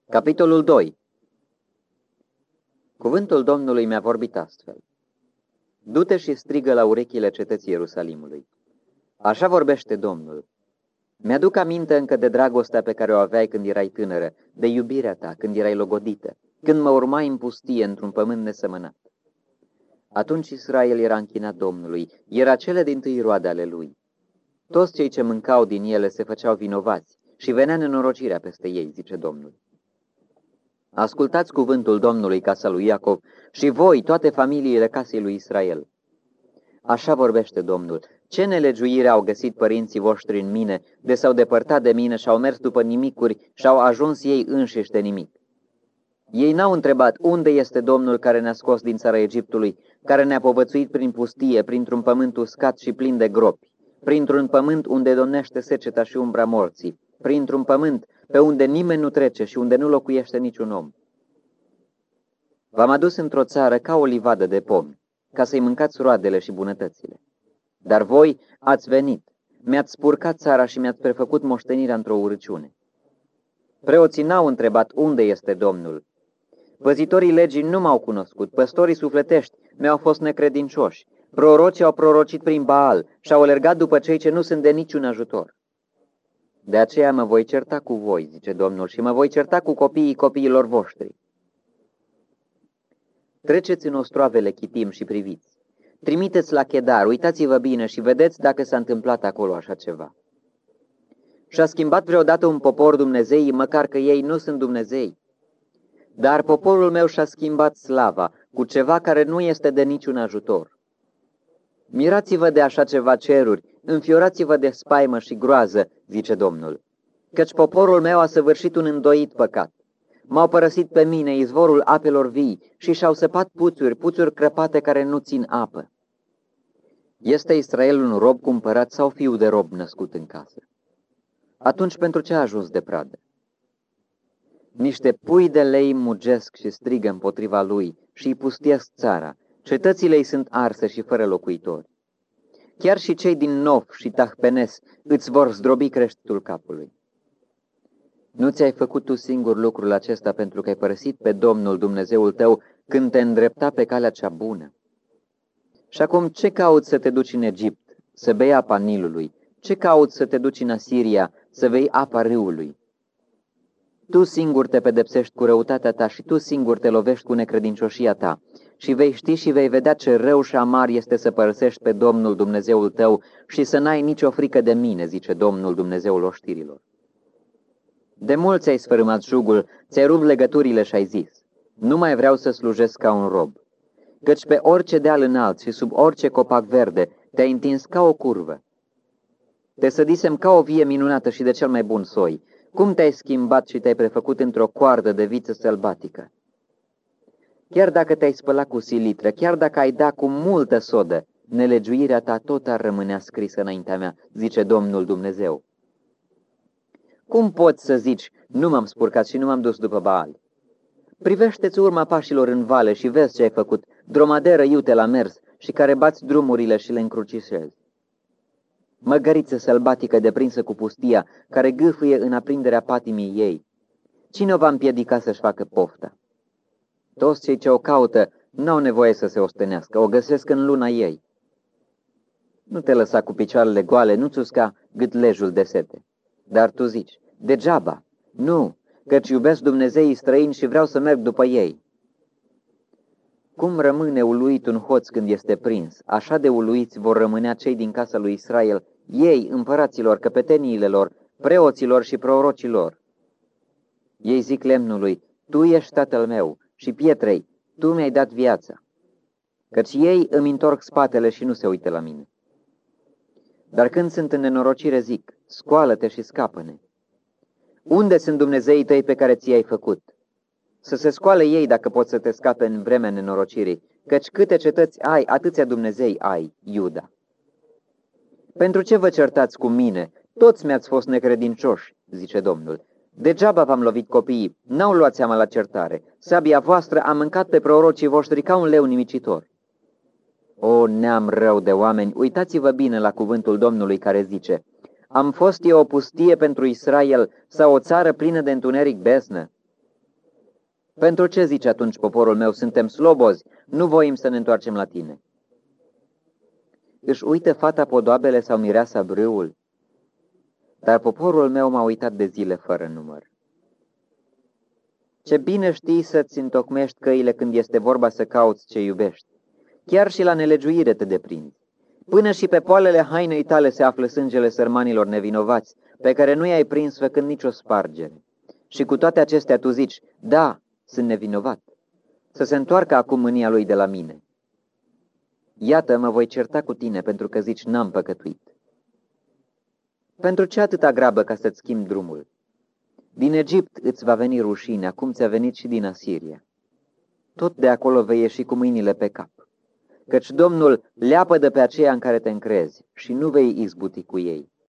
Capitolul 2. Cuvântul Domnului mi-a vorbit astfel. Du-te și strigă la urechile cetății Ierusalimului. Așa vorbește Domnul. Mi-aduc aminte încă de dragostea pe care o aveai când erai tânără, de iubirea ta când erai logodită, când mă urmai în pustie într-un pământ nesămânat. Atunci Israel era închinat Domnului, era cele dintâi roade ale lui. Toți cei ce mâncau din ele se făceau vinovați și venea nenorocirea peste ei, zice Domnul. Ascultați cuvântul Domnului, casa lui Iacov, și voi, toate familiile casei lui Israel. Așa vorbește Domnul. Ce nelegiuire au găsit părinții voștri în mine, de s-au depărtat de mine și au mers după nimicuri și au ajuns ei înșiși de nimic. Ei n-au întrebat unde este Domnul care ne-a scos din țara Egiptului, care ne-a povățuit prin pustie, printr-un pământ uscat și plin de gropi, printr-un pământ unde domnește seceta și umbra morții, printr-un pământ pe unde nimeni nu trece și unde nu locuiește niciun om. V-am adus într-o țară ca o livadă de pomi, ca să-i mâncați roadele și bunătățile. Dar voi ați venit, mi-ați spurcat țara și mi-ați prefăcut moștenirea într-o urăciune. Preoții n-au întrebat unde este Domnul. Păzitorii legii nu m-au cunoscut, păstorii sufletești mi-au fost necredincioși, prorocii au prorocit prin Baal și au alergat după cei ce nu sunt de niciun ajutor. De aceea mă voi certa cu voi, zice Domnul, și mă voi certa cu copiii copiilor voștri. Treceți în ostroavele Chitim și priviți. Trimiteți la Chedar, uitați-vă bine și vedeți dacă s-a întâmplat acolo așa ceva. Și-a schimbat vreodată un popor Dumnezeii, măcar că ei nu sunt Dumnezei. Dar poporul meu și-a schimbat slava cu ceva care nu este de niciun ajutor. Mirați-vă de așa ceva ceruri, înfiorați-vă de spaimă și groază, zice Domnul, căci poporul meu a săvârșit un îndoit păcat. M-au părăsit pe mine, izvorul apelor vii, și și-au săpat puțuri crăpate care nu țin apă. Este Israel un rob cumpărat sau fiu de rob născut în casă? Atunci pentru ce a ajuns de pradă? Niște pui de lei mugesc și strigă împotriva lui și îi pustiesc țara. Cetățile ei sunt arse și fără locuitori. Chiar și cei din Nof și Tahpenes îți vor zdrobi creștetul capului. Nu ți-ai făcut tu singur lucrul acesta pentru că ai părăsit pe Domnul Dumnezeul tău când te îndrepta pe calea cea bună? Și acum ce cauți să te duci în Egipt, să bei apa Nilului? Ce cauți să te duci în Asiria, să bei apa râului? Tu singur te pedepsești cu răutatea ta și tu singur te lovești cu necredincioșia ta și vei ști și vei vedea ce rău și amar este să părăsești pe Domnul Dumnezeul tău și să n-ai nicio frică de mine, zice Domnul Dumnezeul oștirilor. De mult ți-ai sfărâmat jugul, ți-ai rupt legăturile și ai zis, nu mai vreau să slujesc ca un rob, căci pe orice deal înalt și sub orice copac verde te-ai întins ca o curvă. Te sădisem ca o vie minunată și de cel mai bun soi. Cum te-ai schimbat și te-ai prefăcut într-o coardă de viță sălbatică? Chiar dacă te-ai spălat cu silitră, chiar dacă ai dat cu multă sodă, nelegiuirea ta tot ar rămânea scrisă înaintea mea, zice Domnul Dumnezeu. Cum poți să zici, nu m-am spurcat și nu m-am dus după Baal? Privește-ți urma pașilor în vale și vezi ce ai făcut, dromaderă iute la mers și care bați drumurile și le încrucișezi. Măgăriță sălbatică deprinsă cu pustia, care gâfâie în aprinderea patimii ei. Cine o va împiedica să-și facă pofta? Toți cei ce o caută n-au nevoie să se ostenească, o găsesc în luna ei. Nu te lăsa cu picioarele goale, nu-ți usca gâtlejul de sete. Dar tu zici, degeaba, nu, căci iubesc Dumnezeii străini și vreau să merg după ei. Cum rămâne uluit un hoț când este prins, așa de uluiți vor rămânea cei din casa lui Israel, ei, împăraților, căpeteniile lor, preoților și prorocilor. Ei zic lemnului, tu ești tatăl meu, și pietrei, tu mi-ai dat viața. Căci ei îmi întorc spatele și nu se uită la mine. Dar când sunt în nenorocire zic, scoală-te și scapă-ne. Unde sunt Dumnezeii tăi pe care ți-ai făcut? Să se scoale ei dacă pot să te scape în vremea nenorocirii, căci câte cetăți ai, atâția Dumnezei ai, Iuda. Pentru ce vă certați cu mine? Toți mi-ați fost necredincioși, zice Domnul. Degeaba v-am lovit copiii, n-au luat seama la certare. Sabia voastră a mâncat pe prorocii voștri ca un leu nimicitor. O, neam rău de oameni, uitați-vă bine la cuvântul Domnului care zice, am fost eu o pustie pentru Israel sau o țară plină de întuneric beznă? Pentru ce zici atunci poporul meu, suntem slobozi, nu voim să ne întoarcem la tine? Își uită fata podoabele sau mireasa brâul? Dar poporul meu m-a uitat de zile fără număr. Ce bine știi să-ți întocmești căile când este vorba să cauți ce iubești. Chiar și la nelegiuire te deprinzi. Până și pe poalele hainei tale se află sângele sărmanilor nevinovați, pe care nu i-ai prins făcând nicio spargere. Și cu toate acestea tu zici, da, sunt nevinovat. Să se întoarcă acum mânia lui de la mine. Iată, mă voi certa cu tine pentru că zici, n-am păcătuit. Pentru ce atâta grabă ca să-ți schimbi drumul? Din Egipt îți va veni rușine, acum ți-a venit și din Asiria. Tot de acolo vei ieși cu mâinile pe cap, căci Domnul leapădă pe aceea în care te încrezi și nu vei izbuti cu ei.